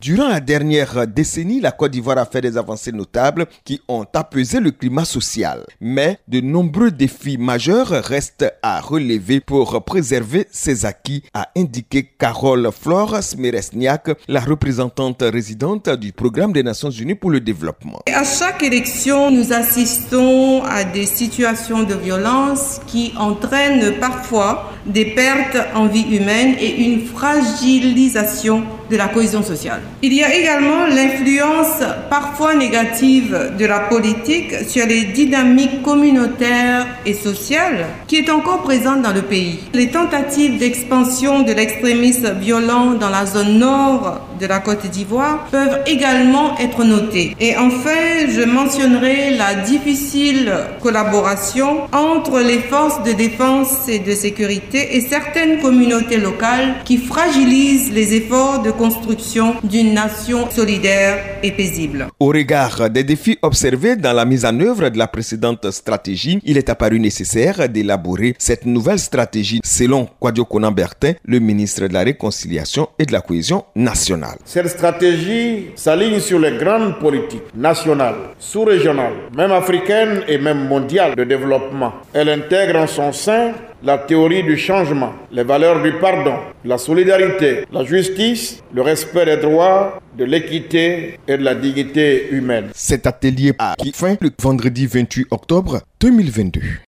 Durant la dernière décennie, la Côte d'Ivoire a fait des avancées notables qui ont apaisé le climat social. Mais de nombreux défis majeurs restent à relever pour préserver ces acquis, a indiqué Carole Flore Smeresniak, la représentante résidente du Programme des Nations Unies pour le développement. À chaque élection, nous assistons à des situations de violence qui entraînent parfois des pertes en vie humaine et une fragilisation de la cohésion sociale. Il y a également l'influence parfois négative de la politique sur les dynamiques communautaires et sociales qui est encore présente dans le pays. Les tentatives d'expansion de l'extrémisme violent dans la zone nord de la Côte d'Ivoire peuvent également être notées. Et enfin, je mentionnerai la difficile collaboration entre les forces de défense et de sécurité et certaines communautés locales qui fragilisent les efforts de construction d'une nation solidaire et paisible. Au regard des défis observés dans la mise en œuvre de la précédente stratégie, il est apparu nécessaire d'élaborer cette nouvelle stratégie, selon Kwadwo Konan Bertin, le ministre de la Réconciliation et de la Cohésion nationale. Cette stratégie s'aligne sur les grandes politiques nationales, sous-régionales, même africaines et même mondiales de développement. Elle intègre en son sein la théorie du changement, les valeurs du pardon, la solidarité, la justice, le respect des droits, de l'équité et de la dignité humaine. Cet atelier a pris fin le vendredi 28 octobre 2022.